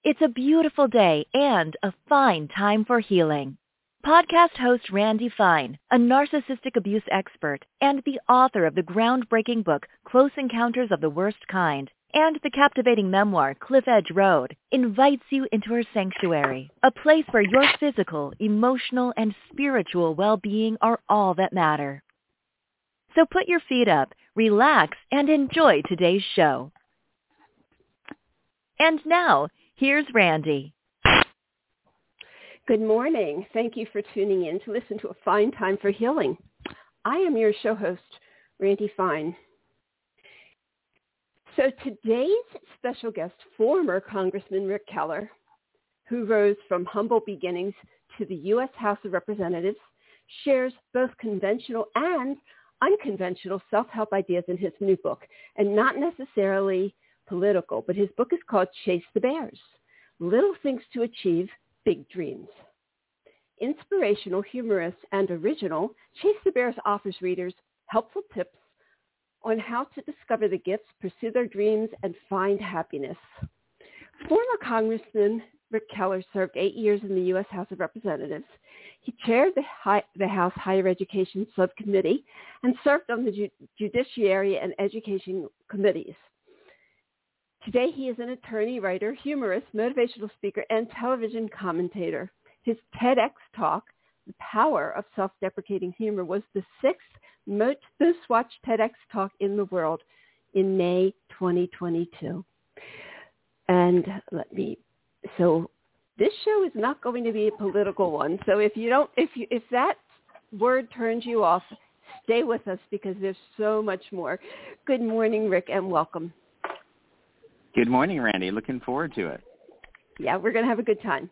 It's a beautiful day and a fine time for healing. Podcast host Randy Fine, a narcissistic abuse expert and the author of the groundbreaking book Close Encounters of the Worst Kind and the captivating memoir Cliff Edge Road, invites you into her sanctuary, a place where your physical, emotional, and spiritual well-being are all that matter. So put your feet up, relax, and enjoy today's show. And now, here's Randy. Good morning. Thank you for tuning in to listen to A Fine Time for Healing. I am your show host, Randy Fine. So today's special guest, former Congressman Rick Keller, who rose from humble beginnings to the U.S. House of Representatives, shares both conventional and unconventional self-help ideas in his new book, and not necessarily political, but his book is called Chase the Bears, Little Things to Achieve, Big Dreams. Inspirational, humorous, and original, Chase the Bears offers readers helpful tips on how to discover the gifts, pursue their dreams, and find happiness. Former Congressman Rick Keller served 8 years in the U.S. House of Representatives. He chaired the House Higher Education Subcommittee and served on the Judiciary and Education Committees. Today, he is an attorney, writer, humorist, motivational speaker, and television commentator. His TEDx talk, The Power of Self-Deprecating Humor, was the sixth most watched TEDx talk in the world in May 2022. And so this show is not going to be a political one. So if that word turns you off, stay with us because there's so much more. Good morning, Rick, and welcome. Good morning, Randy. Looking forward to it. Yeah, we're going to have a good time.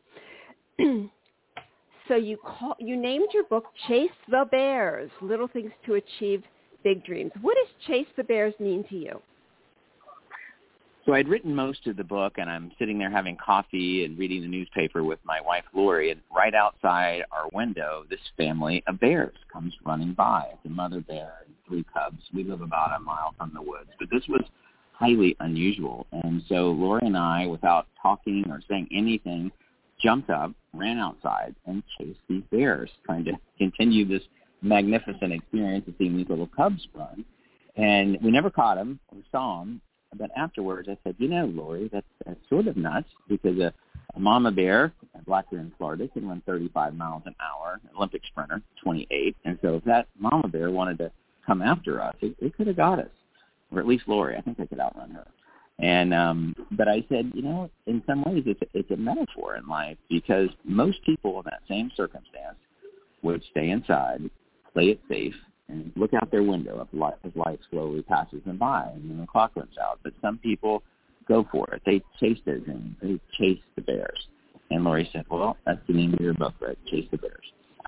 So you named your book Chase the Bears, Little Things to Achieve, Big Dreams. What does Chase the Bears mean to you? So I'd written most of the book, and I'm sitting there having coffee and reading the newspaper with my wife, Lori, and right outside our window, this family of bears comes running by. It's a mother bear and 3 cubs. We live about a mile from the woods, but this was highly unusual. And so Lori and I, without talking or saying anything, jumped up, ran outside, and chased these bears, trying to continue this magnificent experience of seeing these little cubs run. And we never caught them or saw them. But afterwards, I said, Lori, that's sort of nuts because a mama bear, a black bear in Florida, can run 35 miles an hour, an Olympic sprinter, 28. And so if that mama bear wanted to come after us, it could have got us, or at least Lori. I think I could outrun her. And but I said, in some ways it's a metaphor in life because most people in that same circumstance would stay inside, play it safe, and look out their window as life slowly passes them by and then the clock runs out. But some people go for it. They chase their dreams. They chase the bears. And Lori said, well, that's the name of your book, right? Chase the Bears.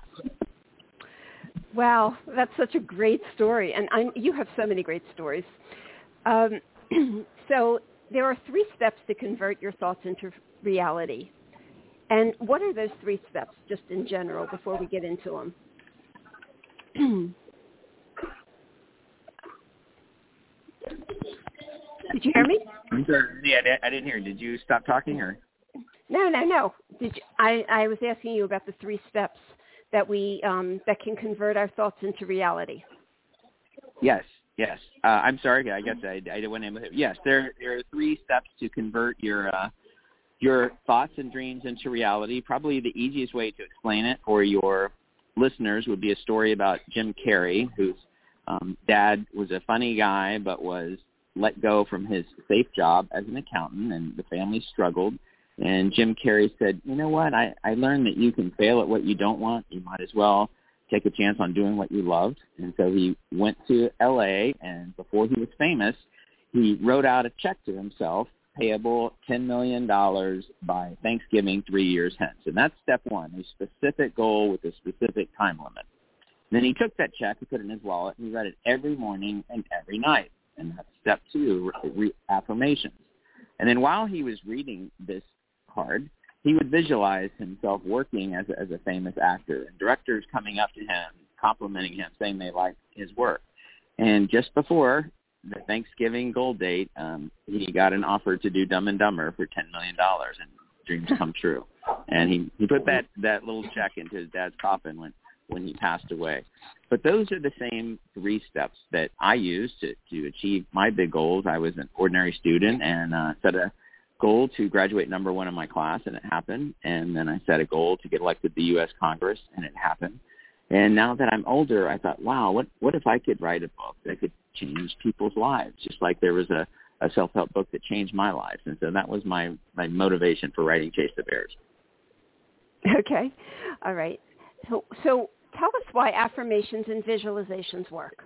Wow, that's such a great story. And you have so many great stories. So there are 3 steps to convert your thoughts into reality. And what are those 3 steps, just in general, before we get into them? Did you hear me? I'm sorry. Yeah, I didn't hear. Did you stop talking or? No. I was asking you about the 3 steps that that can convert our thoughts into reality. Yes. I'm sorry. I guess I went in with it. Yes, there are 3 steps to convert your thoughts and dreams into reality. Probably the easiest way to explain it for your listeners would be a story about Jim Carrey, whose dad was a funny guy but was let go from his safe job as an accountant, and the family struggled. And Jim Carrey said, you know what, I learned that you can fail at what you don't want. You might as well take a chance on doing what you loved. And so he went to L.A., and before he was famous, he wrote out a check to himself, payable $10 million by Thanksgiving 3 years hence. And that's step 1, a specific goal with a specific time limit. Then he took that check, he put it in his wallet, and he read it every morning and every night. And that's step 2, affirmations. And then while he was reading this card, he would visualize himself working as a famous actor, and directors coming up to him, complimenting him, saying they liked his work. And just before the Thanksgiving goal date, he got an offer to do Dumb and Dumber for $10 million. And dreams come true. And he put that little check into his dad's coffin when he passed away. But those are the same 3 steps that I used to achieve my big goals. I was an ordinary student and set a goal to graduate number 1 in my class, and it happened. And then I set a goal to get elected to the U.S. Congress, and it happened. And now that I'm older, I thought, wow, what if I could write a book that could change people's lives, just like there was a self-help book that changed my life. And so that was my motivation for writing Chase the Bears. Okay. All right. So tell us why affirmations and visualizations work.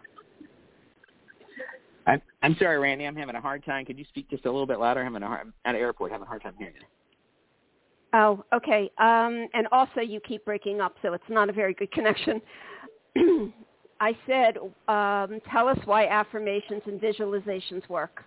I'm sorry, Randy. I'm having a hard time. Could you speak just a little bit louder? I'm at an airport. Having a hard time hearing you. Oh, okay. And also you keep breaking up, so it's not a very good connection. I said, tell us why affirmations and visualizations work.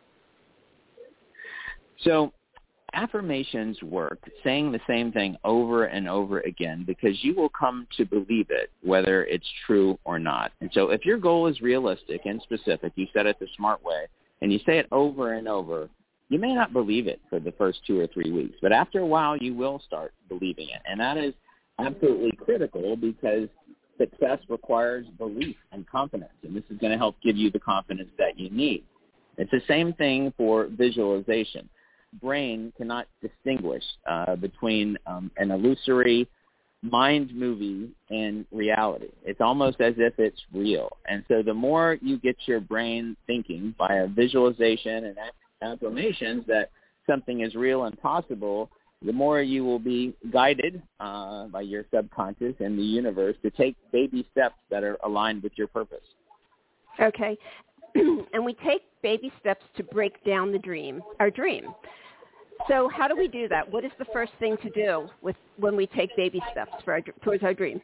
So affirmations work, saying the same thing over and over again, because you will come to believe it, whether it's true or not. And so if your goal is realistic and specific, you set it the smart way, and you say it over and over, you may not believe it for the first 2 or 3 weeks, but after a while you will start believing it. And that is absolutely critical, because success requires belief and confidence, and this is going to help give you the confidence that you need. It's the same thing for visualization. Brain cannot distinguish between an illusory mind movie and reality. It's almost as if it's real. And so the more you get your brain thinking via visualization and affirmations that something is real and possible, the more you will be guided by your subconscious and the universe to take baby steps that are aligned with your purpose. Okay. And we take baby steps to break down our dream. So how do we do that? What is the first thing to do when we take baby steps towards our dream?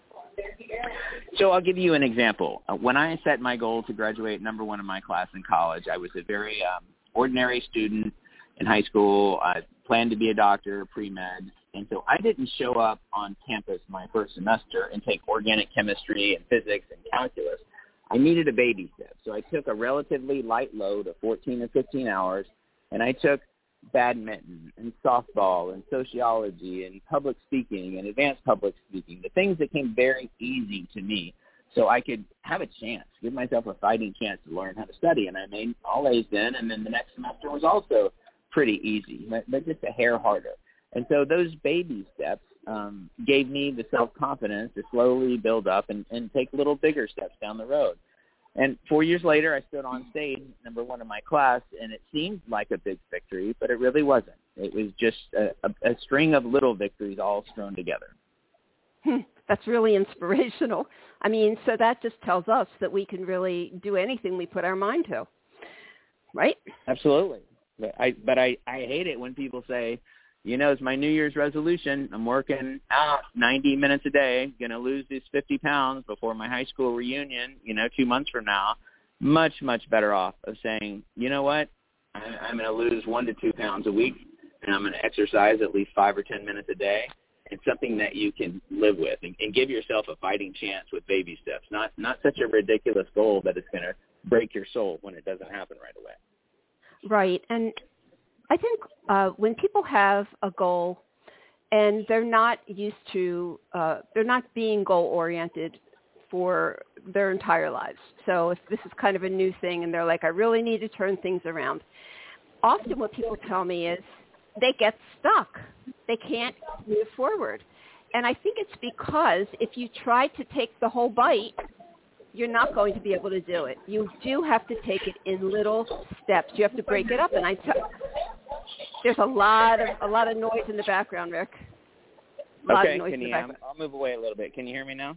So I'll give you an example. When I set my goal to graduate number 1 in my class in college, I was a very ordinary student in high school. I planned to be a doctor, pre-med, and so I didn't show up on campus my first semester and take organic chemistry and physics and calculus. I needed a baby step, so I took a relatively light load of 14 or 15 hours, and I took badminton and softball and sociology and public speaking and advanced public speaking, the things that came very easy to me, so I could have a chance, give myself a fighting chance to learn how to study. And I made all A's then, and then the next semester was also pretty easy, but just a hair harder. And so those baby steps gave me the self-confidence to slowly build up and take little bigger steps down the road. And 4 years later, I stood on stage, number 1 in my class, and it seemed like a big victory, but it really wasn't. It was just a string of little victories all strewn together. That's really inspirational. I mean, so that just tells us that we can really do anything we put our mind to, right? Absolutely. But I hate it when people say, it's my New Year's resolution. I'm working out 90 minutes a day, going to lose these 50 pounds before my high school reunion, 2 months from now. Much, much better off of saying, you know what, I'm going to lose 1 to 2 pounds a week, and I'm going to exercise at least 5 or 10 minutes a day. It's something that you can live with and give yourself a fighting chance with baby steps, not such a ridiculous goal that it's going to break your soul when it doesn't happen right away. Right. And I think when people have a goal and they're not used to, they're not being goal-oriented for their entire lives. So if this is kind of a new thing and they're like, I really need to turn things around. Often what people tell me is they get stuck. They can't move forward. And I think it's because if you try to take the whole bite, you're not going to be able to do it. You do have to take it in little steps. You have to break it up. And there's a lot of noise in the background, Rick. Okay, I'll move away a little bit. Can you hear me now?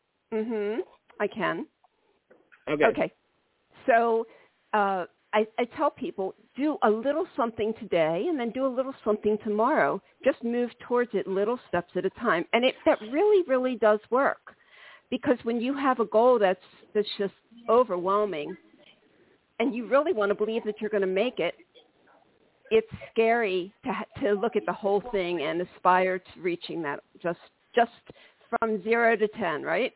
I can. Okay. So I tell people, do a little something today and then do a little something tomorrow. Just move towards it little steps at a time. And that really, really does work. Because when you have a goal that's just overwhelming and you really want to believe that you're going to make it, it's scary to look at the whole thing and aspire to reaching that just from 0 to 10, right?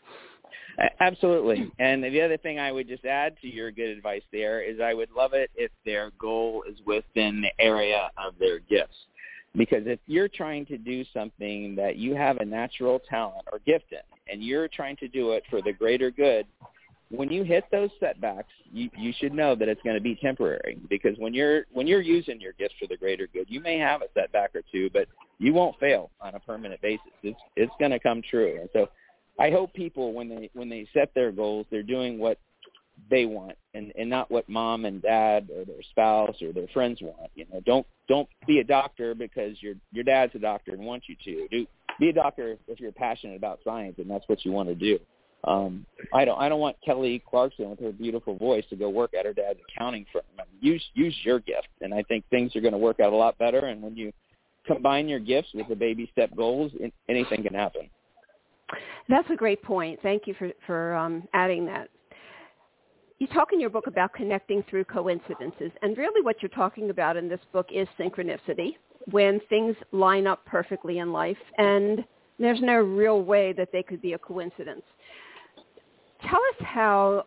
Absolutely. And the other thing I would just add to your good advice there is I would love it if their goal is within the area of their gifts. Because if you're trying to do something that you have a natural talent or gift in, and you're trying to do it for the greater good, when you hit those setbacks, you should know that it's going to be temporary. Because when you're using your gifts for the greater good, you may have a setback or two, but you won't fail on a permanent basis. It's going to come true. And so I hope people, when they set their goals, they're doing what they want and not what mom and dad or their spouse or their friends want. You know, don't be a doctor because your dad's a doctor and wants you to. Be a doctor if you're passionate about science and that's what you want to do. I don't want Kelly Clarkson with her beautiful voice to go work at her dad's accounting firm. Use your gift, and I think things are going to work out a lot better. And when you combine your gifts with the baby step goals, anything can happen. That's a great point. Thank you for adding that. You talk in your book about connecting through coincidences, and really what you're talking about in this book is synchronicity, when things line up perfectly in life, and there's no real way that they could be a coincidence. Tell us how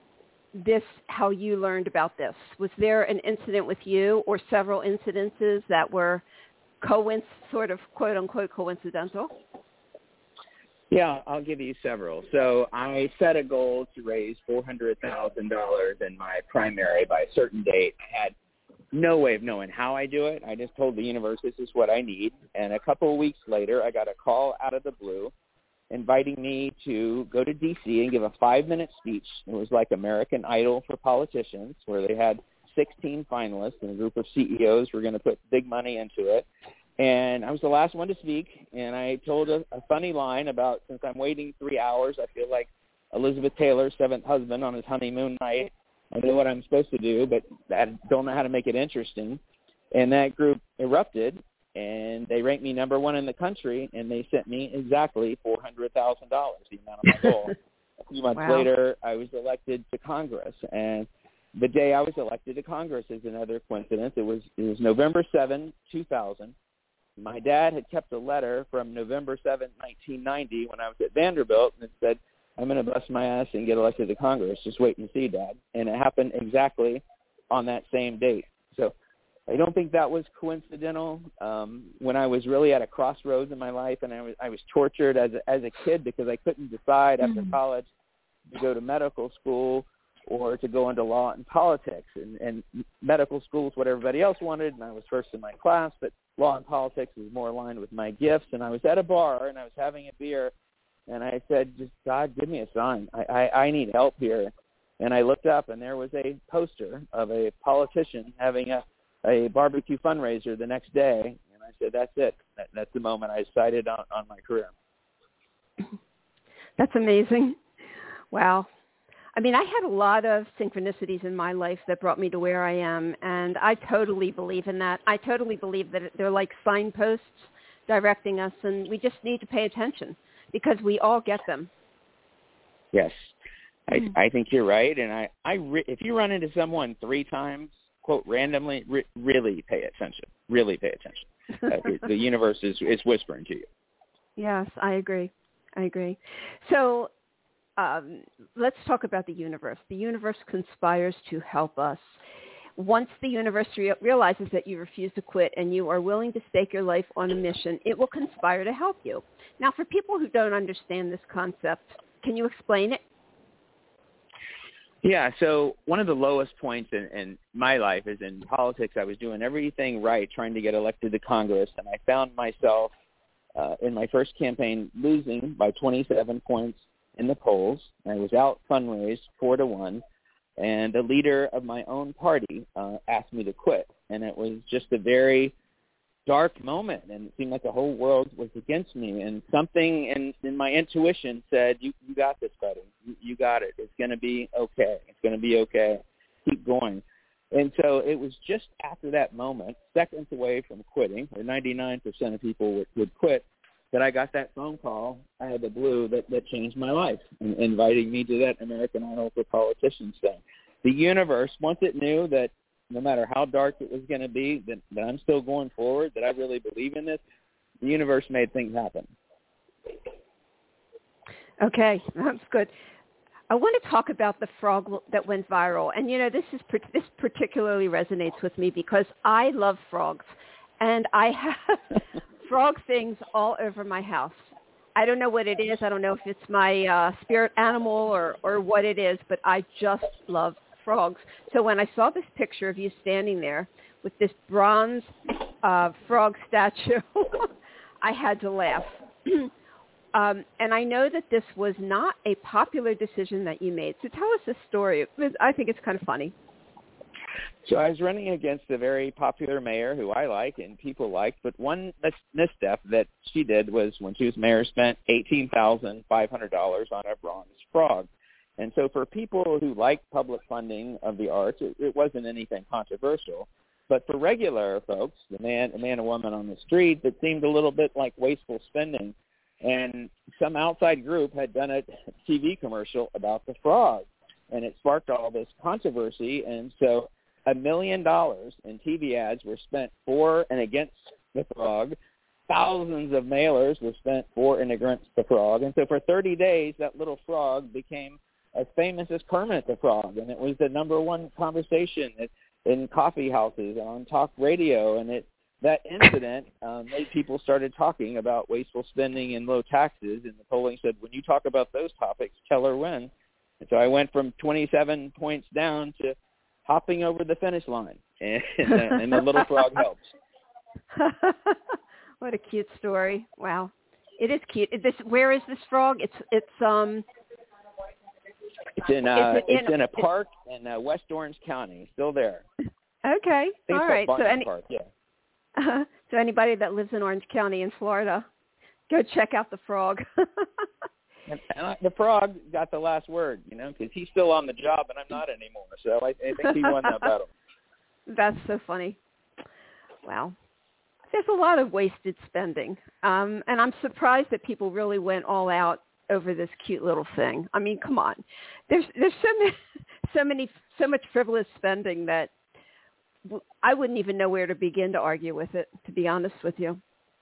you learned about this. Was there an incident with you or several incidences that were sort of quote-unquote coincidental? Yeah, I'll give you several. So I set a goal to raise $400,000 in my primary by a certain date. I had no way of knowing how I do it. I just told the universe this is what I need. And a couple of weeks later, I got a call out of the blue inviting me to go to D.C. and give a 5-minute speech. It was like American Idol for politicians, where they had 16 finalists and a group of CEOs were going to put big money into it. And I was the last one to speak, and I told a funny line about, since I'm waiting 3 hours, I feel like Elizabeth Taylor's seventh husband on his honeymoon night. I know what I'm supposed to do, but I don't know how to make it interesting. And that group erupted, and they ranked me number one in the country, and they sent me exactly $400,000, the amount of my goal. A few months later, I was elected to Congress, and the day I was elected to Congress is another coincidence. It was November 7, 2000. My dad had kept a letter from November 7, 1990, when I was at Vanderbilt, and it said, "I'm going to bust my ass and get elected to Congress. Just wait and see, Dad." And it happened exactly on that same date. So I don't think that was coincidental. When I was really at a crossroads in my life, and I was tortured as a kid because I couldn't decide after college to go to medical school or to go into law and politics. And medical school is what everybody else wanted, and I was first in my class, but law and politics was more aligned with my gifts. And I was at a bar, and I was having a beer, and I said, just, God, give me a sign. I need help here. And I looked up, and there was a poster of a politician having a barbecue fundraiser the next day. And I said, that's it. That's the moment I decided on my career. That's amazing. Wow. I mean, I had a lot of synchronicities in my life that brought me to where I am, and I totally believe in that. I totally believe that they're like signposts directing us, and we just need to pay attention because we all get them. Yes, I think you're right, and if you run into someone 3 times, quote, randomly, really pay attention. Really pay attention. The universe is whispering to you. Yes, I agree. So let's talk about the universe. The universe conspires to help us. Once the universe realizes that you refuse to quit and you are willing to stake your life on a mission, it will conspire to help you. Now, for people who don't understand this concept, can you explain it? Yeah, so one of the lowest points in my life is in politics. I was doing everything right, trying to get elected to Congress, and I found myself in my first campaign losing by 27 points in the polls. I was out fundraised 4-1, and the leader of my own party asked me to quit, and it was just a very dark moment, and it seemed like the whole world was against me, and something in my intuition said, you got this, buddy. You got it. It's going to be okay. It's going to be okay. Keep going. And so it was just after that moment, seconds away from quitting, where 99% of people would quit, that I got that phone call out of the blue that changed my life, and inviting me to that American Idol for Politicians thing. The universe, once it knew that no matter how dark it was going to be, that I'm still going forward, that I really believe in this, the universe made things happen. Okay, that's good. I want to talk about the frog that went viral. And, this particularly resonates with me because I love frogs. and I have frog things all over my house. I don't know what it is. I don't know if it's my spirit animal or what it is, but I just love frogs. So when I saw this picture of you standing there with this bronze frog statue, I had to laugh. And I know that this was not a popular decision that you made. So tell us the story. I think it's kind of funny. So I was running against a very popular mayor who I like and people liked, but one misstep that she did was when she was mayor spent $18,500 on a bronze frog. And so for people who like public funding of the arts, it wasn't anything controversial. But for regular folks, a man and woman on the street, it seemed a little bit like wasteful spending. And some outside group had done a TV commercial about the frog, and it sparked all this controversy. And so $1 million in TV ads were spent for and against the frog. Thousands of mailers were spent for and against the frog. And so for 30 days, that little frog became as famous as Kermit the Frog, and it was the number one conversation in coffee houses and on talk radio. And that incident made people started talking about wasteful spending and low taxes, and the polling said, when you talk about those topics, Keller wins. And so I went from 27 points down to hopping over the finish line, and the little frog helps. What a cute story! Wow, it is cute. Where is this frog? It's in a park in West Orange County. Still there. Okay, all right. Park, yeah. So anybody that lives in Orange County in Florida, go check out the frog. And the frog got the last word, because he's still on the job and I'm not anymore. So I think he won that battle. That's so funny. Wow. There's a lot of wasted spending. And I'm surprised that people really went all out over this cute little thing. I mean, come on. There's so much frivolous spending that I wouldn't even know where to begin to argue with it, to be honest with you.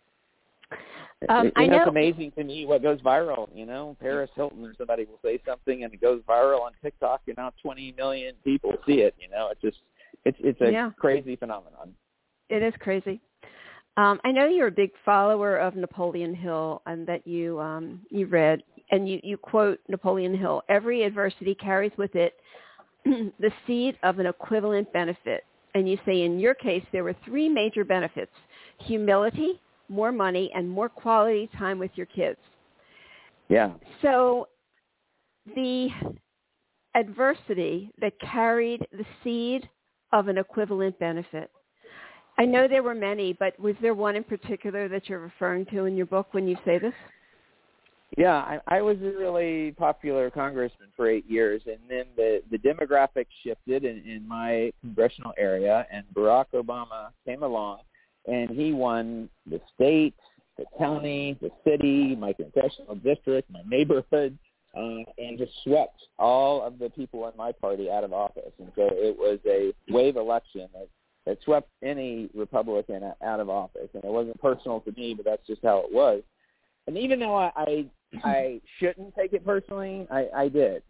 I know it's amazing to me what goes viral. Paris Hilton or somebody will say something and it goes viral on TikTok, and now 20 million people see it. It's a crazy phenomenon. It is crazy. I know you're a big follower of Napoleon Hill, and that you read, and you quote Napoleon Hill: "Every adversity carries with it the seed of an equivalent benefit." And you say in your case there were 3 major benefits: humility, more money, and more quality time with your kids. Yeah. So the adversity that carried the seed of an equivalent benefit. I know there were many, but was there one in particular that you're referring to in your book when you say this? Yeah, I was a really popular congressman for 8 years, and then the demographics shifted in my congressional area, and Barack Obama came along, and he won the state, the county, the city, my congressional district, my neighborhood, and just swept all of the people in my party out of office. And so it was a wave election that swept any Republican out of office. And it wasn't personal to me, but that's just how it was. And even though I shouldn't take it personally, I did.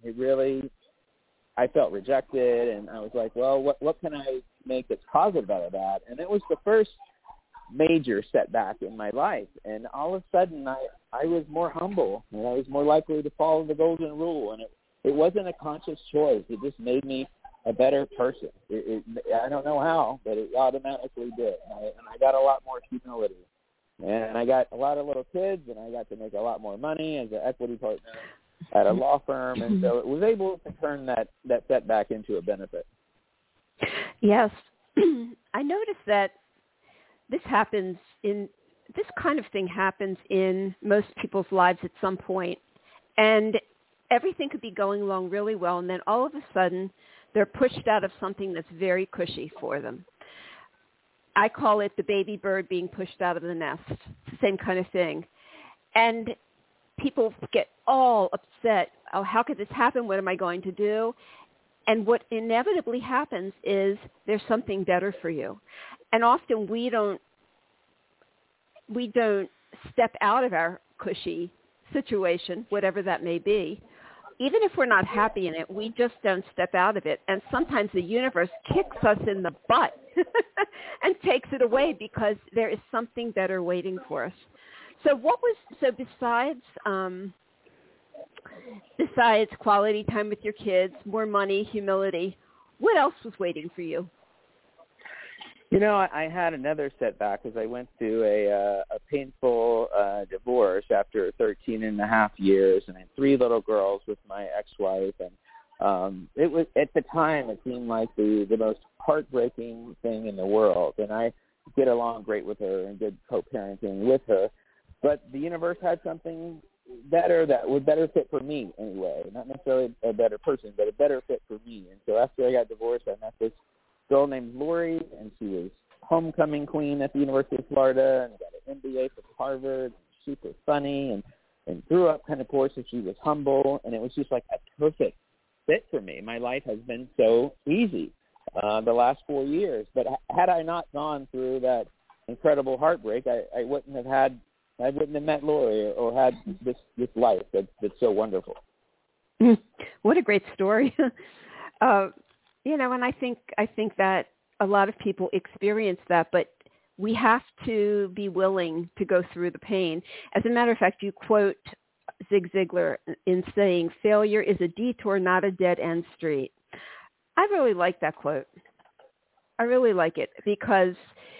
I felt rejected, and I was like, well, what can I make that's positive out of that? And it was the first major setback in my life. And all of a sudden, I was more humble, and I was more likely to follow the golden rule. And it wasn't a conscious choice. It just made me a better person. I don't know how, but it automatically did. And I got a lot more humility. And I got a lot of little kids, and I got to make a lot more money as an equity partner at a law firm. And so it was able to turn that setback into a benefit. Yes. I noticed that this kind of thing happens in most people's lives at some point. And everything could be going along really well, and then all of a sudden they're pushed out of something that's very cushy for them. I call it the baby bird being pushed out of the nest. It's the same kind of thing. And people get all upset. Oh, how could this happen? What am I going to do? And what inevitably happens is there's something better for you. And often we don't step out of our cushy situation, whatever that may be. Even if we're not happy in it, we just don't step out of it. And sometimes the universe kicks us in the butt and takes it away because there is something better waiting for us. So besides quality time with your kids, more money, humility, what else was waiting for you? You know, I had another setback as I went through a painful divorce after 13 and a half years, and I had 3 little girls with my ex-wife, and it was, at the time, it seemed like the most heartbreaking thing in the world, and I get along great with her and good co-parenting with her, but the universe had something better that would better fit for me anyway, not necessarily a better person, but a better fit for me. And so after I got divorced, I met this girl named Lori, and she was homecoming queen at the University of Florida and got an MBA from Harvard, super funny, and grew up kind of poor, so she was humble, and it was just like a perfect fit for me. My life has been so easy the last 4 years, but had I not gone through that incredible heartbreak, I wouldn't have met Lori or had this life that's so wonderful. What a great story. And I think that a lot of people experience that, but we have to be willing to go through the pain. As a matter of fact, you quote Zig Ziglar in saying, "Failure is a detour, not a dead-end street." I really like that quote. I really like it because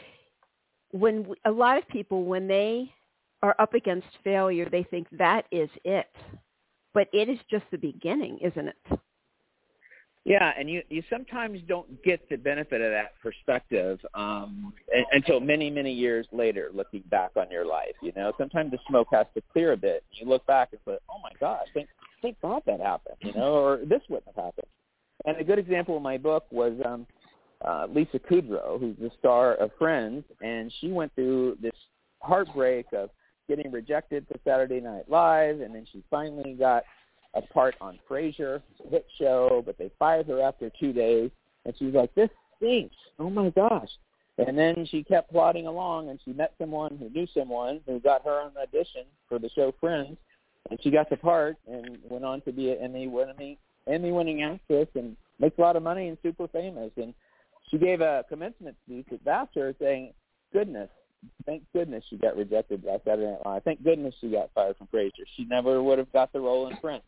a lot of people, when they are up against failure, they think that is it. But it is just the beginning, isn't it? Yeah, and you sometimes don't get the benefit of that perspective until many, many years later, looking back on your life. You know, sometimes the smoke has to clear a bit. You look back and say, oh, my gosh, thank God that happened, or this wouldn't have happened. And a good example in my book was Lisa Kudrow, who's the star of Friends, and she went through this heartbreak of getting rejected for Saturday Night Live, and then she finally got a part on Frasier, a hit show, but they fired her after 2 days, and she was like, this stinks, oh my gosh. And then she kept plodding along, and she met someone who knew someone who got her on the audition for the show Friends, and she got the part and went on to be an Emmy-winning actress and makes a lot of money and super famous. And she gave a commencement speech at Vassar saying, thank goodness she got rejected by Saturday Night Live. Thank goodness she got fired from Frasier. She never would have got the role in Friends.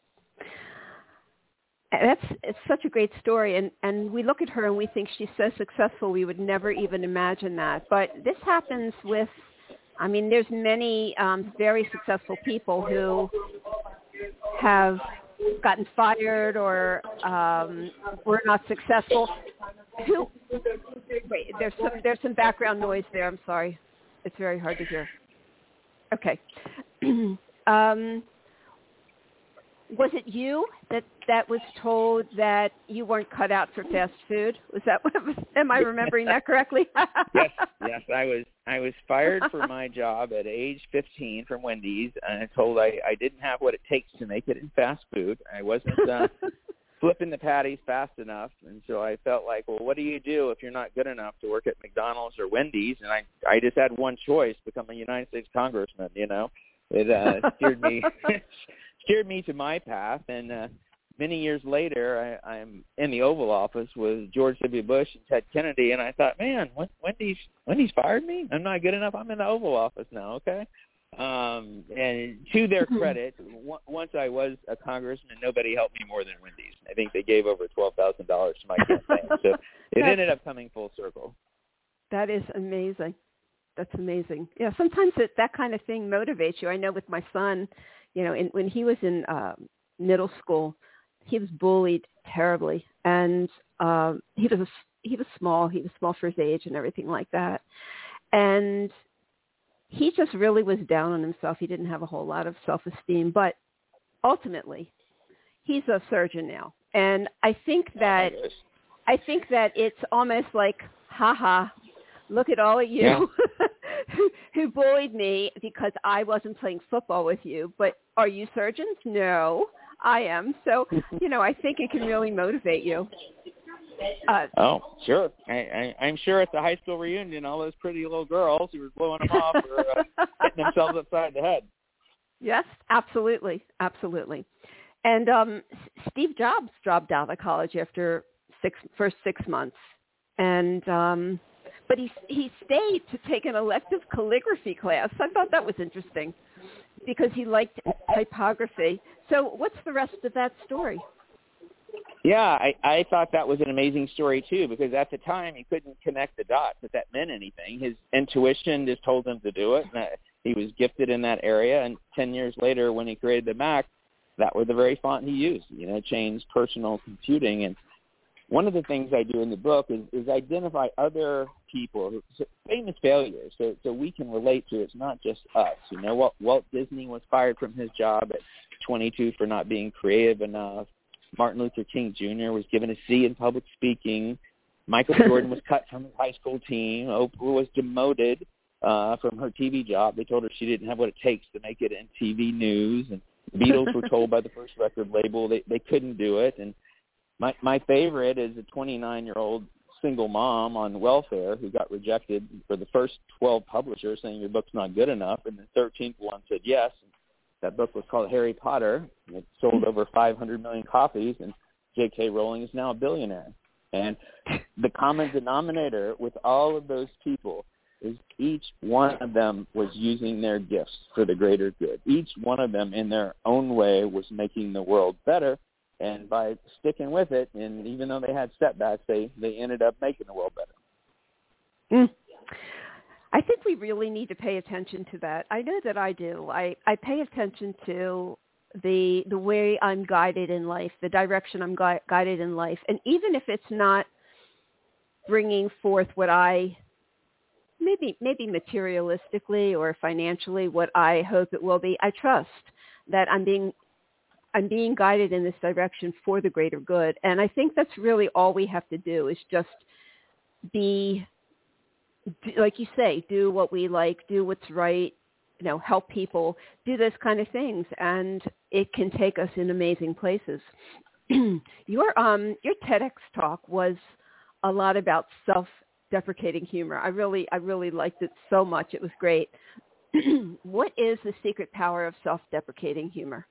It's such a great story, and we look at her and we think she's so successful we would never even imagine that. But this happens there's many very successful people who have gotten fired or were not successful. Wait, there's some background noise there. I'm sorry. It's very hard to hear. Okay. Was it you that was told that you weren't cut out for fast food? Was that what am I remembering that correctly? Yes. I was fired for my job at age 15 from Wendy's, and told I didn't have what it takes to make it in fast food. I wasn't flipping the patties fast enough, and so I felt like, well, what do you do if you're not good enough to work at McDonald's or Wendy's? And I just had one choice: become a United States congressman. It steered me to my path, and many years later, I'm in the Oval Office with George W. Bush and Ted Kennedy, and I thought, man, Wendy's fired me? I'm not good enough? I'm in the Oval Office now, okay? And to their credit, once I was a congressman, nobody helped me more than Wendy's. I think they gave over $12,000 to my campaign, so it ended up coming full circle. That is amazing. That's amazing. Yeah, sometimes that kind of thing motivates you. I know with my son, when he was in middle school, he was bullied terribly, and he was small for his age and everything like that, and he just really was down on himself. He didn't have a whole lot of self-esteem, but ultimately, he's a surgeon now, and I think that it's almost like, ha, look at all of you. Yeah. who bullied me because I wasn't playing football with you. But are you surgeons? No, I am. So, I think it can really motivate you. Oh, sure. I'm sure at the high school reunion, all those pretty little girls who were blowing them off were hitting themselves upside the head. Yes, absolutely. Absolutely. And Steve Jobs dropped out of college after first 6 months. and but he stayed to take an elective calligraphy class. I thought that was interesting because he liked typography. So what's the rest of that story? Yeah, I thought that was an amazing story, too, because at the time he couldn't connect the dots that meant anything. His intuition just told him to do it. And he was gifted in that area, and 10 years later when he created the Mac, that was the very font he used, changed personal computing. And one of the things I do in the book is identify other people, famous failures, so we can relate to it. It's not just us. Walt Disney was fired from his job at 22 for not being creative enough. Martin Luther King Jr. was given a C in public speaking. Michael Jordan was cut from his high school team. Oprah was demoted from her TV job. They told her she didn't have what it takes to make it in TV news. And the Beatles were told by the first record label they couldn't do it. And my favorite is a 29-year-old single mom on welfare who got rejected for the first 12 publishers saying your book's not good enough, and the 13th one said yes. That book was called Harry Potter. It sold over 500 million copies, and J.K. Rowling is now a billionaire. And the common denominator with all of those people is each one of them was using their gifts for the greater good. Each one of them in their own way was making the world better. And by sticking with it, and even though they had setbacks, they ended up making the world better. I think we really need to pay attention to that. I know that I do. I pay attention to the way I'm guided in life, the direction I'm guided in life. And even if it's not bringing forth what I, maybe materialistically or financially, what I hope it will be, I trust that I'm being guided in this direction for the greater good. And I think that's really all we have to do is just be, like you say, do what we like, do what's right, help people, do those kind of things, and it can take us in amazing places. Your TEDx talk was a lot about self-deprecating humor. I really liked it so much. It was great. What is the secret power of self-deprecating humor?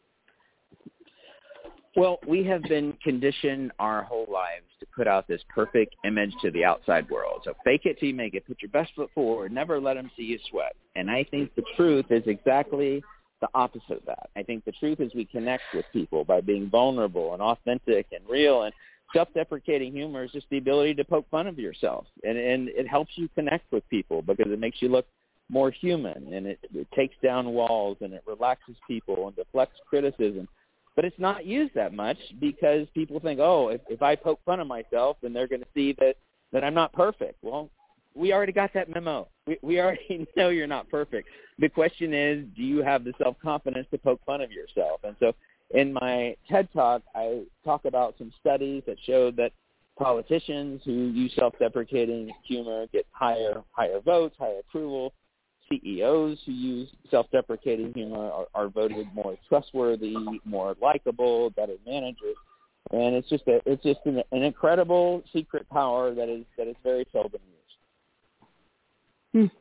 Well, we have been conditioned our whole lives to put out this perfect image to the outside world. So fake it till you make it. Put your best foot forward. Never let them see you sweat. And I think the truth is exactly the opposite of that. I think the truth is we connect with people by being vulnerable and authentic and real. And self-deprecating humor is just the ability to poke fun of yourself. And it helps you connect with people because it makes you look more human. And it takes down walls and it relaxes people and deflects criticism. But it's not used that much because people think, if I poke fun of myself, then they're going to see that I'm not perfect. Well, we already got that memo. We already know you're not perfect. The question is, do you have the self-confidence to poke fun of yourself? And so in my TED Talk, I talk about some studies that showed that politicians who use self-deprecating humor get higher votes, higher approval. CEOs who use self-deprecating humor are voted more trustworthy, more likable, better managers, and it's just an incredible secret power that is very seldom used.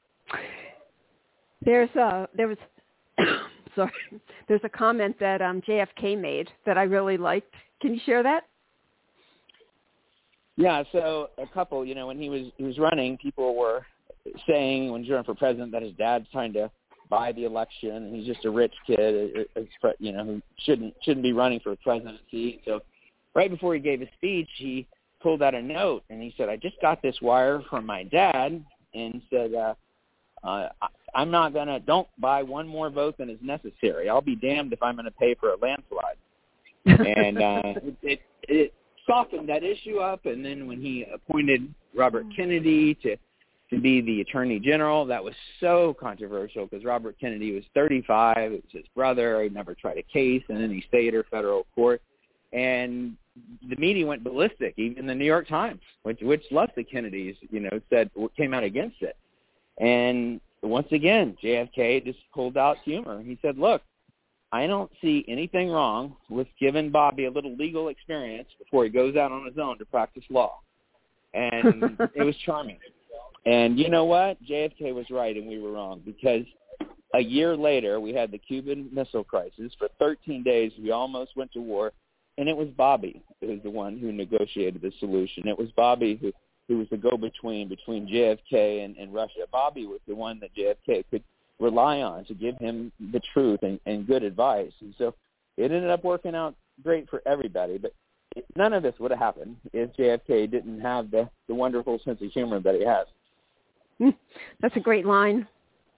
There's a comment that JFK made that I really liked. Can you share that? Yeah, so a couple, when he was running, people were saying when he's running for president that his dad's trying to buy the election and he's just a rich kid, who shouldn't be running for a presidency. So right before he gave his speech, he pulled out a note and he said, "I just got this wire from my dad," and said, don't buy one more vote than is necessary. I'll be damned if I'm going to pay for a landslide. And it softened that issue up. And then when he appointed Robert Kennedy to be the attorney general, that was so controversial because Robert Kennedy was 35. It was his brother. He never tried a case, and then he stayed in federal court. And the media went ballistic. Even the New York Times, which loves the Kennedys, came out against it. And once again, JFK just pulled out humor. He said, "Look, I don't see anything wrong with giving Bobby a little legal experience before he goes out on his own to practice law." And it was charming. And you know what? JFK was right and we were wrong, because a year later we had the Cuban Missile Crisis. For 13 days we almost went to war, and it was Bobby who was the one who negotiated the solution. It was Bobby who who was the go-between between JFK and Russia. Bobby was the one that JFK could rely on to give him the truth and good advice. And so it ended up working out great for everybody. But none of this would have happened if JFK didn't have the wonderful sense of humor that he has. That's a great line.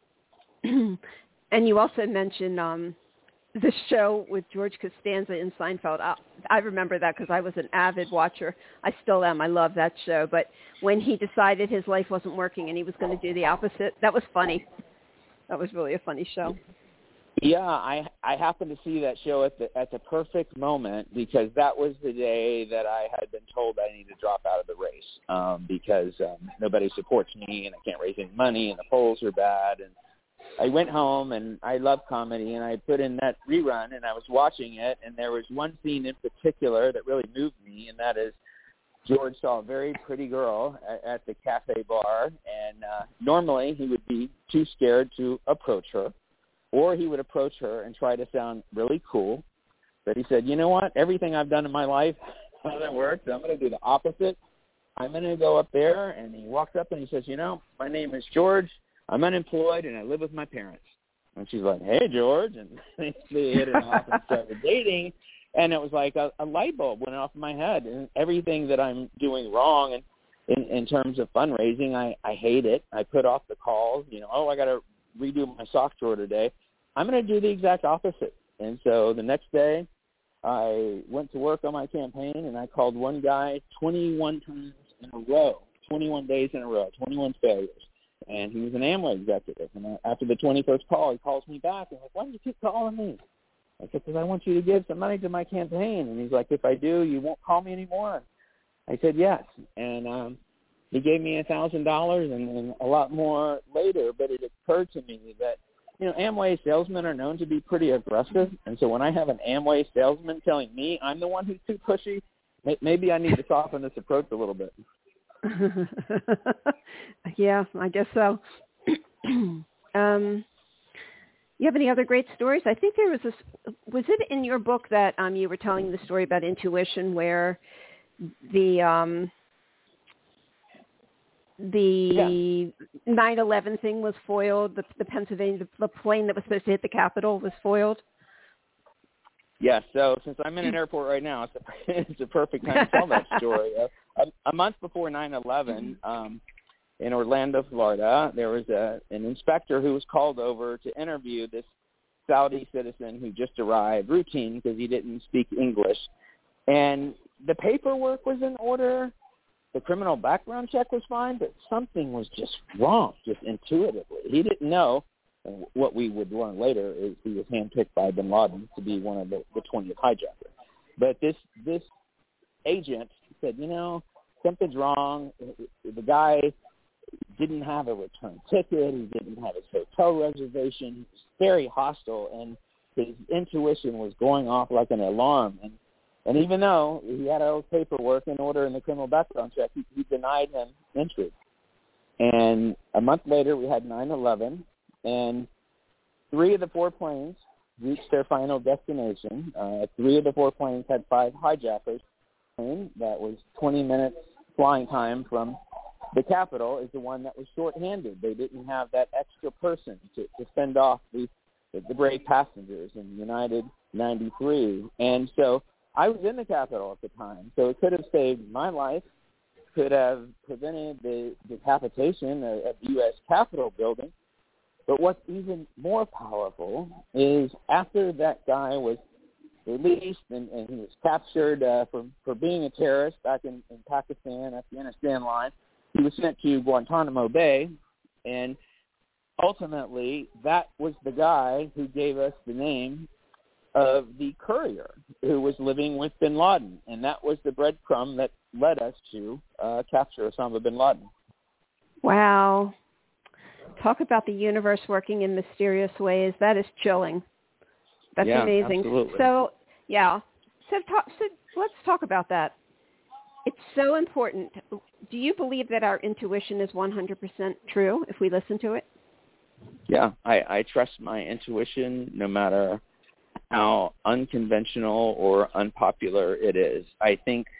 And you also mentioned the show with George Costanza in Seinfeld. I remember that because I was an avid watcher. I still am. I love that show. But when he decided his life wasn't working and he was going to do the opposite, that was funny. That was really a funny show. Yeah, I happened to see that show at the perfect moment because that was the day that I had been told I need to drop out of the race because nobody supports me and I can't raise any money and the polls are bad. And I went home, and I love comedy, and I put in that rerun, and I was watching it, and there was one scene in particular that really moved me, and that is George saw a very pretty girl at the cafe bar, and normally he would be too scared to approach her, or he would approach her and try to sound really cool. But he said, you know what, everything I've done in my life hasn't worked, so I'm going to do the opposite. I'm going to go up there, and he walks up and he says, you know, my name is George. I'm unemployed, and I live with my parents. And she's like, hey, George. And they hit it off and started dating. And it was like a light bulb went off in my head. And everything that I'm doing wrong in terms of fundraising, I hate it. I put off the calls. You know, I got to redo my sock drawer today. I'm going to do the exact opposite. And so the next day, I went to work on my campaign, and I called one guy 21 times in a row, 21 days in a row, 21 failures. And he was an Amway executive. And after the 21st call, he calls me back. And I'm like, why do you keep calling me? I said, because I want you to give some money to my campaign. And he's like, if I do, you won't call me anymore. I said, yes. And he gave me $1,000 and a lot more later. But it occurred to me that, you know, Amway salesmen are known to be pretty aggressive. And so when I have an Amway salesman telling me I'm the one who's too pushy, maybe I need to soften this approach a little bit. Yeah, I guess so. You have any other great stories? I think there was was it in your book that you were telling the story about intuition where the 9/11 thing was foiled, the Pennsylvania, the plane that was supposed to hit the Capitol was foiled? Yeah, so since I'm in an airport right now, it's a perfect time to tell that story. A month before 9/11, in Orlando, Florida, there was an inspector who was called over to interview this Saudi citizen who just arrived, routine because he didn't speak English. And the paperwork was in order. The criminal background check was fine, but something was just wrong, just intuitively. He didn't know. And what we would learn later is he was handpicked by bin Laden to be one of the 20th hijackers. But this agent said, you know, something's wrong. The guy didn't have a return ticket. He didn't have his hotel reservation. He was very hostile, and his intuition was going off like an alarm. And even though he had all his paperwork in order in the criminal background check, he denied him entry. And a month later, we had 9/11. And 3 of the 4 planes reached their final destination. 3 of the 4 planes had 5 hijackers. That was 20 minutes flying time from the Capitol is the one that was shorthanded. They didn't have that extra person to fend off the brave passengers in United 93. And so I was in the Capitol at the time. So it could have saved my life, could have prevented the decapitation of the U.S. Capitol building. But what's even more powerful is after that guy was released and he was captured for being a terrorist back in Pakistan, Afghanistan line, he was sent to Guantanamo Bay, and ultimately that was the guy who gave us the name of the courier who was living with bin Laden, and that was the breadcrumb that led us to capture Osama bin Laden. Wow. Talk about the universe working in mysterious ways. That is chilling. That's amazing. Absolutely. So, yeah. So let's talk about that. It's so important. Do you believe that our intuition is 100% true if we listen to it? Yeah, I trust my intuition no matter how unconventional or unpopular it is. I think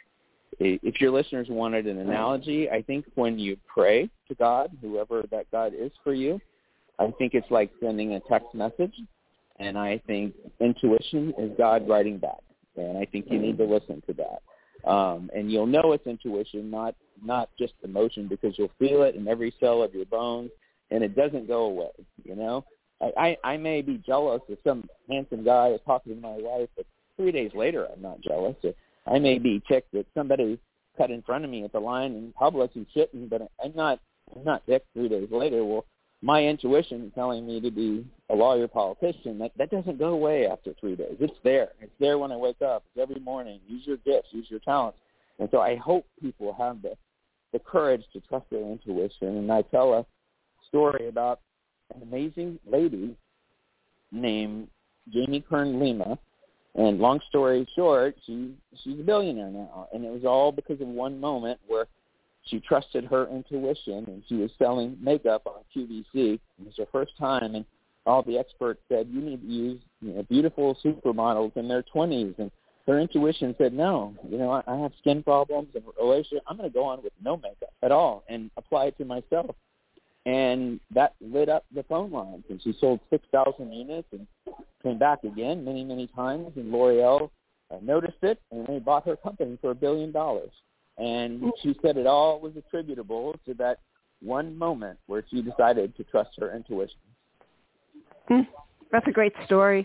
if your listeners wanted an analogy, I think when you pray to God, whoever that God is for you, I think it's like sending a text message, and I think intuition is God writing back, and I think you need to listen to that. And you'll know it's intuition, not just emotion, because you'll feel it in every cell of your bones, and it doesn't go away, you know. I may be jealous of some handsome guy is talking to my wife, but 3 days later I'm not jealous. I may be ticked that somebody cut in front of me at the line in public and shouldn't, but I'm not ticked 3 days later. Well, my intuition telling me to be a lawyer, politician, that doesn't go away after 3 days. It's there. It's there when I wake up. It's every morning. Use your gifts. Use your talents. And so I hope people have the courage to trust their intuition. And I tell a story about an amazing lady named Jamie Kern Lima. And long story short, she's a billionaire now. And it was all because of one moment where she trusted her intuition, and she was selling makeup on QVC. It was her first time, and all the experts said, you need to use beautiful supermodels in their 20s. And her intuition said, no, I have skin problems and relationship. I'm going to go on with no makeup at all and apply it to myself. And that lit up the phone lines, and she sold 6,000 units and came back again many, many times, and L'Oreal noticed it, and they bought her company for $1 billion. And she said it all was attributable to that one moment where she decided to trust her intuition. That's a great story.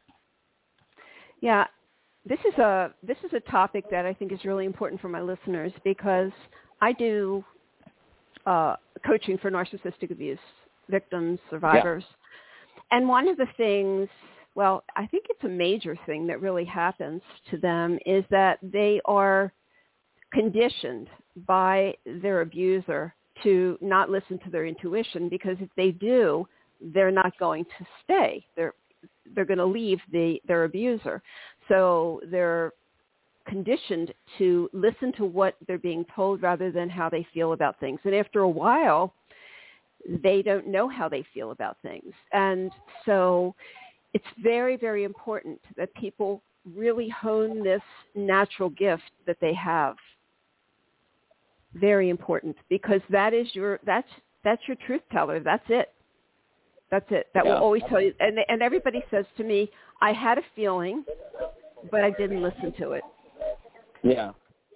Yeah, this is a topic that I think is really important for my listeners, because I do coaching for narcissistic abuse victims, survivors. Yeah. And one of the things, well, I think it's a major thing that really happens to them, is that they are conditioned by their abuser to not listen to their intuition, because if they do, they're not going to stay. They're going to leave their abuser. So they're conditioned to listen to what they're being told rather than how they feel about things. And after a while, they don't know how they feel about things. And so it's very, very important that people really hone this natural gift that they have. Very important, because that's your truth teller. That's it. That will always tell you. And everybody says to me, I had a feeling, but I didn't listen to it. Yeah.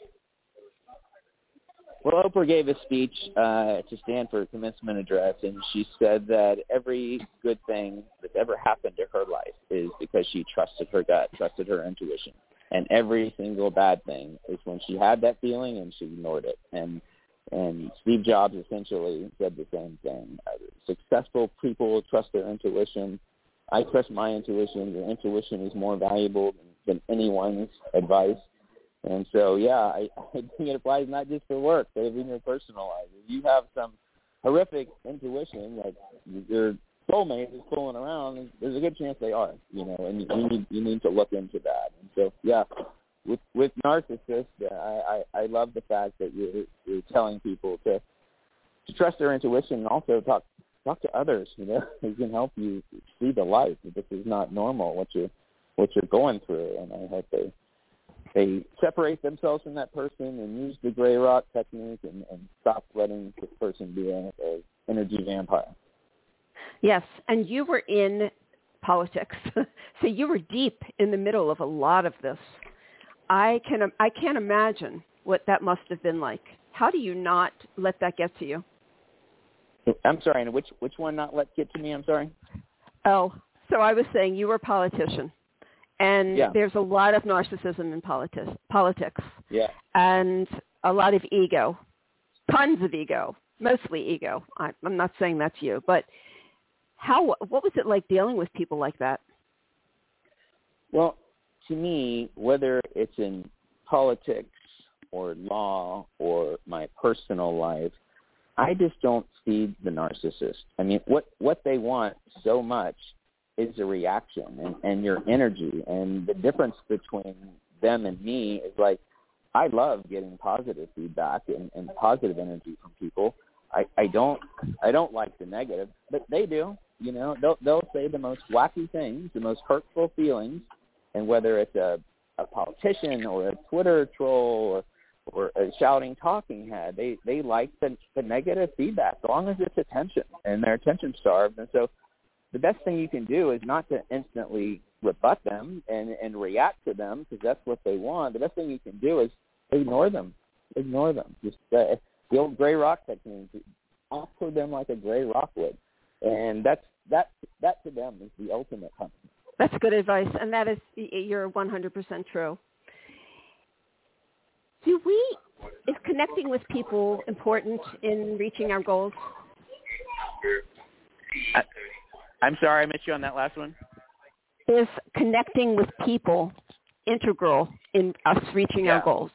Well, Oprah gave a speech to Stanford commencement address, and she said that every good thing that's ever happened to her life is because she trusted her gut, trusted her intuition. And every single bad thing is when she had that feeling and she ignored it. And Steve Jobs essentially said the same thing. Successful people trust their intuition. I trust my intuition. Your intuition is more valuable than anyone's advice. And so, I think it applies not just for work, but even your personal life. If you have some horrific intuition, like your soulmate is fooling around, there's a good chance they are, and you need to look into that. And so, with narcissists, I love the fact that you're telling people to trust their intuition, and also talk to others, who can help you see the light. That this is not normal, what you're going through, and I hope they separate themselves from that person and use the gray rock technique and stop letting this person be an energy vampire. Yes, and you were in politics, so you were deep in the middle of a lot of this. I can't imagine what that must have been like. How do you not let that get to you? I'm sorry, and which one not let get to me? I'm sorry. Oh, so I was saying you were a politician. And there's a lot of narcissism in politics. Yeah. And a lot of ego, tons of ego, mostly ego. I'm not saying that's you, but what was it like dealing with people like that? Well, to me, whether it's in politics or law or my personal life, I just don't feed the narcissist. I mean, what they want so much is a reaction and your energy. And the difference between them and me is, like, I love getting positive feedback and positive energy from people. I don't like the negative, but they do. They'll say the most wacky things, the most hurtful feelings, and whether it's a politician or a Twitter troll or a shouting talking head. They like the negative feedback, as long as it's attention, and they're attention starved. And so the best thing you can do is not to instantly rebut them and react to them, because that's what they want. The best thing you can do is ignore them. Just the old gray rock technique. Offer them like a gray rock would, and that to them is the ultimate compliment. That's good advice, and you're 100% true. Is connecting with people important in reaching our goals? I'm sorry, I missed you on that last one. Is connecting with people integral in us reaching our goals?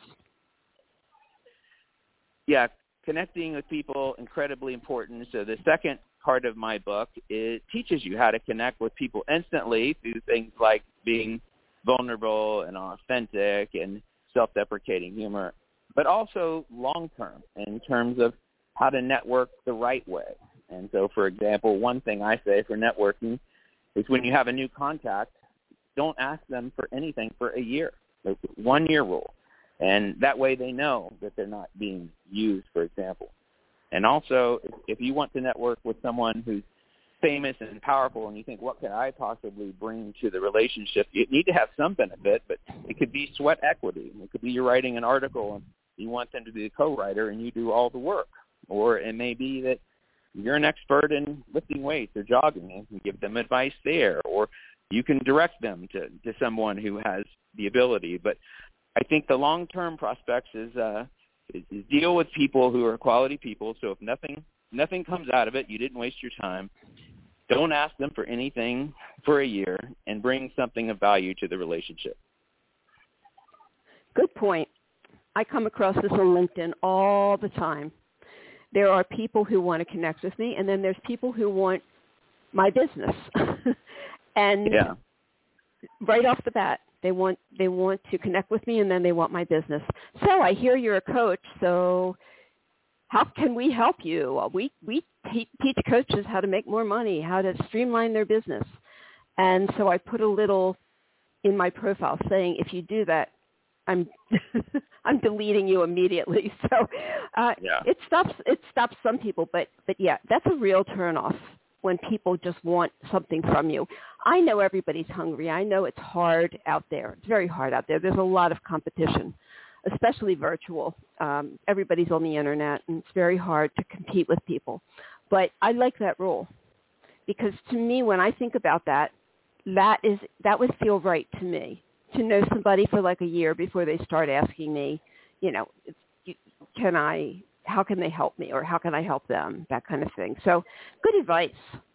Yeah, connecting with people, incredibly important. So the second part of my book, it teaches you how to connect with people instantly through things like being vulnerable and authentic and self-deprecating humor, but also long-term in terms of how to network the right way. And so, for example, one thing I say for networking is when you have a new contact, don't ask them for anything for a year. Like 1 year rule. And that way they know that they're not being used, for example. And also, if you want to network with someone who's famous and powerful and you think, what can I possibly bring to the relationship? You need to have some benefit, but it could be sweat equity. It could be you're writing an article and you want them to be a co-writer and you do all the work. Or it may be that you're an expert in lifting weights or jogging and you can give them advice there. Or you can direct them to someone who has the ability. But I think the long-term prospects is deal with people who are quality people. So if nothing comes out of it, you didn't waste your time. Don't ask them for anything for a year and bring something of value to the relationship. Good point. I come across this on LinkedIn all the time. There are people who want to connect with me, and then there's people who want my business. And right off the bat, they want to connect with me, and then they want my business. So I hear you're a coach, so how can we help you? We teach coaches how to make more money, how to streamline their business. And so I put a little in my profile saying, if you do that, I'm deleting you immediately. So it stops some people, but yeah, that's a real turnoff when people just want something from you. I know everybody's hungry. I know it's hard out there. It's very hard out there. There's a lot of competition, especially virtual. Everybody's on the internet, and it's very hard to compete with people. But I like that rule because to me, when I think about that would feel right to me, to know somebody for like a year before they start asking me, how can they help me or how can I help them, that kind of thing. So good advice.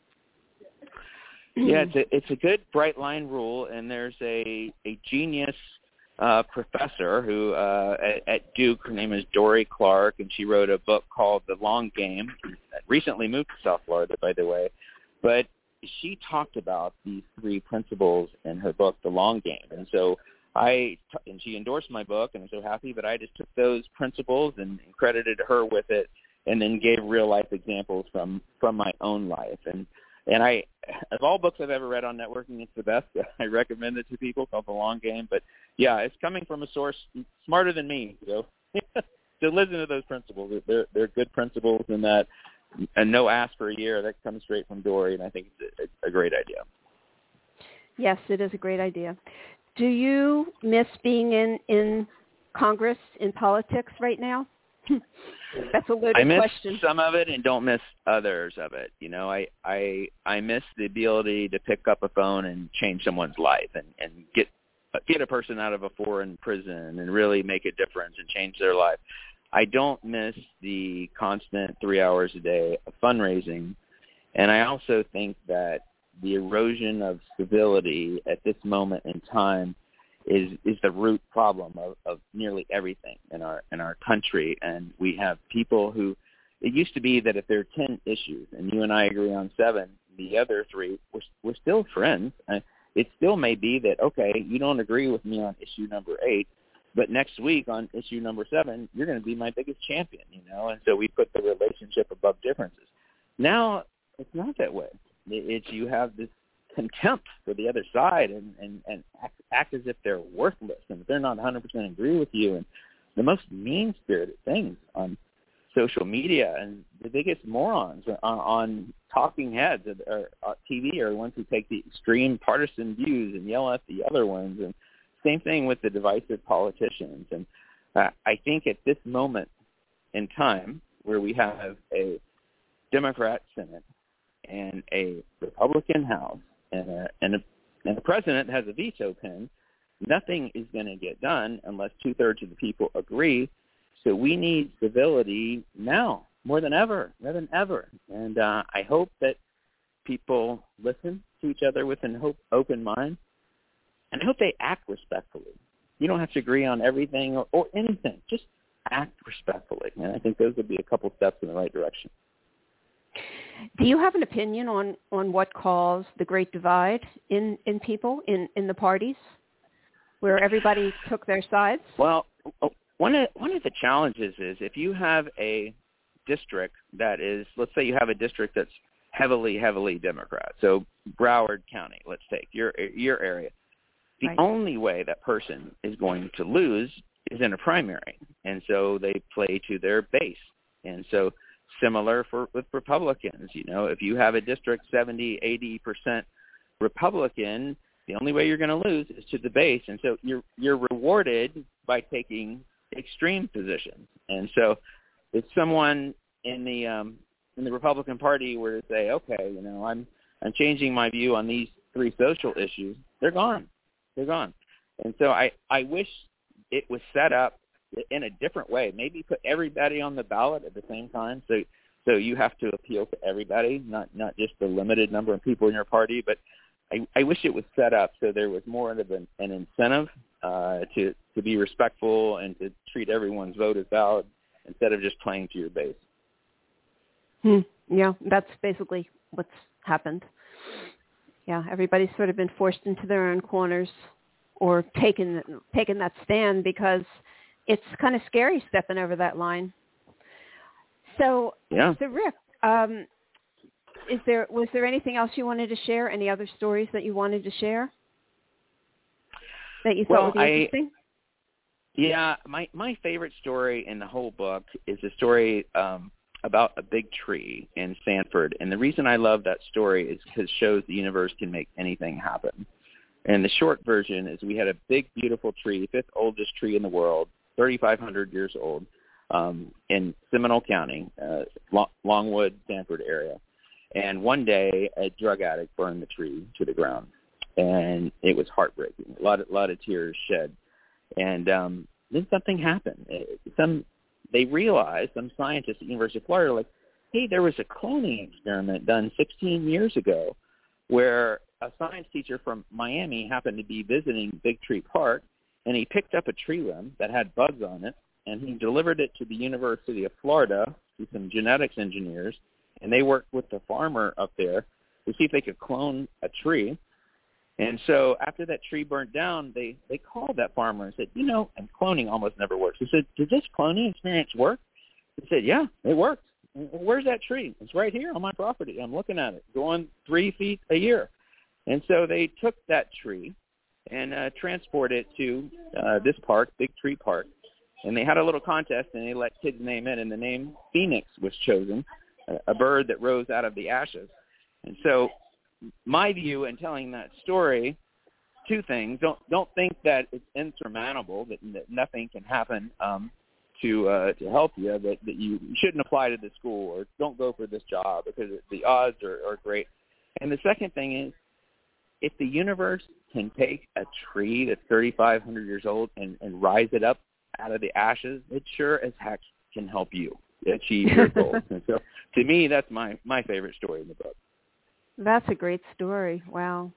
Yeah, it's a good bright line rule, and there's a genius professor who at Duke, her name is Dorie Clark, and she wrote a book called The Long Game, recently moved to South Florida, by the way, but she talked about these three principles in her book, The Long Game. And so and she endorsed my book, and I'm so happy, but I just took those principles and credited her with it and then gave real-life examples from my own life. And I, of all books I've ever read on networking, it's the best. I recommend it to people, called The Long Game. But, yeah, it's coming from a source smarter than me. So listen to those principles. They're good principles, and that and no ask for a year, that comes straight from Dorie, and I think it's a great idea. Yes, it is a great idea. Do you miss being in Congress, in politics right now? That's a loaded question. I miss some of it and don't miss others of it. I miss the ability to pick up a phone and change someone's life and get a person out of a foreign prison and really make a difference and change their life. I don't miss the constant 3 hours a day of fundraising. And I also think that the erosion of civility at this moment in time is the root problem of nearly everything in our country. And we have people who, it used to be that if there are 10 issues and you and I agree on 7, the other 3, we're still friends. It still may be that, okay, you don't agree with me on issue number 8, but next week on issue number 7, you're going to be my biggest champion, And so we put the relationship above differences. Now, it's not that way. It's you have this contempt for the other side and act as if they're worthless and if they're not 100% agree with you. And the most mean-spirited things on social media, and the biggest morons on talking heads or TV are the ones who take the extreme partisan views and yell at the other ones. And same thing with the divisive politicians. And I think at this moment in time, where we have a Democrat Senate and a Republican House and a president has a veto pen, nothing is going to get done unless 2/3 of the people agree. So we need civility now more than ever. And I hope that people listen to each other with an open mind, and I hope they act respectfully. You don't have to agree on everything or anything. Just act respectfully. And I think those would be a couple steps in the right direction. Do you have an opinion on what caused the Great Divide in people, in the parties, where everybody took their sides? Well, one of the challenges is if you have a district that is, let's say you have a district that's heavily Democrat, so Broward County, let's take your area. The Right. only way that person is going to lose is in a primary, and so they play to their base. And so similar with Republicans, if you have a district 70-80% Republican, the only way you're going to lose is to the base. And so you're rewarded by taking extreme positions. And so if someone in the Republican Party were to say, okay, I'm changing my view on these 3 social issues, they're gone. And so I wish it was set up in a different way. Maybe put everybody on the ballot at the same time. So you have to appeal to everybody, not just the limited number of people in your party. But I wish it was set up so there was more of an incentive to be respectful and to treat everyone's vote as valid instead of just playing to your base. Yeah, that's basically what's happened. Yeah, everybody's sort of been forced into their own corners or taken that stand because it's kind of scary stepping over that line. So, yeah. So Rick, was there anything else you wanted to share? Any other stories that you wanted to share that you thought would be interesting? Yeah, my favorite story in the whole book is a story about a big tree in Sanford. And the reason I love that story is because it shows the universe can make anything happen. And the short version is we had a big, beautiful tree, 5th oldest tree in the world, 3,500 years old, in Seminole County, Longwood, Sanford area. And one day, a drug addict burned the tree to the ground. And it was heartbreaking, a lot of tears shed. And then something happened. They realized, some scientists at the University of Florida, like, hey, there was a cloning experiment done 16 years ago where a science teacher from Miami happened to be visiting Big Tree Park, and he picked up a tree limb that had bugs on it, and he delivered it to the University of Florida to some genetics engineers, and they worked with the farmer up there to see if they could clone a tree. And so after that tree burnt down, they called that farmer and said, and cloning almost never works. He said, did this cloning experience work? He said, yeah, it worked. Where's that tree? It's right here on my property. I'm looking at it, growing 3 feet a year. And so they took that tree and transported it to this park, Big Tree Park. And they had a little contest, and they let kids name it, and the name Phoenix was chosen, a bird that rose out of the ashes. And so my view in telling that story, 2 things. Don't think that it's insurmountable, that nothing can happen to help you, that you shouldn't apply to the school or don't go for this job because the odds are great. And the second thing is, if the universe can take a tree that's 3,500 years old and rise it up out of the ashes, it sure as heck can help you achieve your goals. And so to me, that's my favorite story in the book. That's a great story. Wow.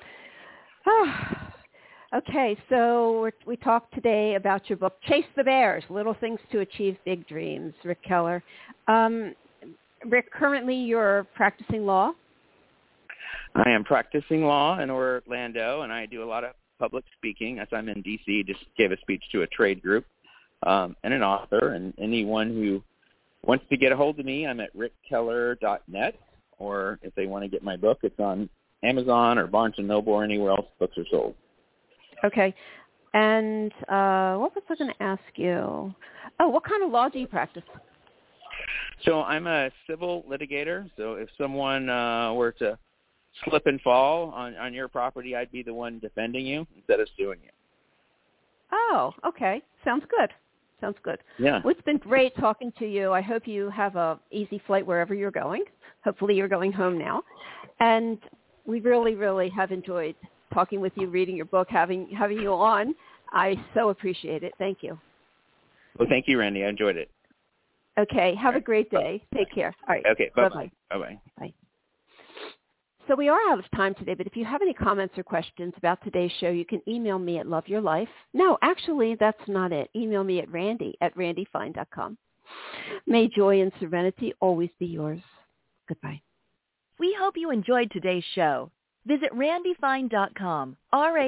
Okay, so we talked today about your book, Chase the Bears, Little Things to Achieve Big Dreams, Rick Keller. Rick, currently you're practicing law? I am practicing law in Orlando, and I do a lot of public speaking. As I'm in D.C., just gave a speech to a trade group, and an author. And anyone who wants to get a hold of me, I'm at rickkeller.net. Or if they want to get my book, it's on Amazon or Barnes & Noble or anywhere else books are sold. Okay. And what was I going to ask you? Oh, what kind of law do you practice? So I'm a civil litigator. So if someone were to slip and fall on your property, I'd be the one defending you instead of suing you. Oh, okay. Sounds good. Sounds good. Yeah. Well, it's been great talking to you. I hope you have a easy flight wherever you're going. Hopefully you're going home now. And we really, really have enjoyed talking with you, reading your book, having you on. I so appreciate it. Thank you. Well, thank you, Randy. I enjoyed it. Okay. Have All a great day. Take care. All right. Okay. Bye-bye. Bye-bye. Bye-bye. Bye. So we are out of time today, but if you have any comments or questions about today's show, you can email me at loveyourlife. No, actually, that's not it. Email me at randy@randyfine.com. May joy and serenity always be yours. Goodbye. We hope you enjoyed today's show. Visit randyfine.com,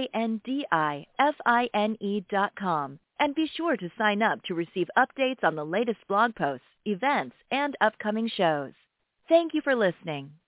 RANDIFINE.com, and be sure to sign up to receive updates on the latest blog posts, events, and upcoming shows. Thank you for listening.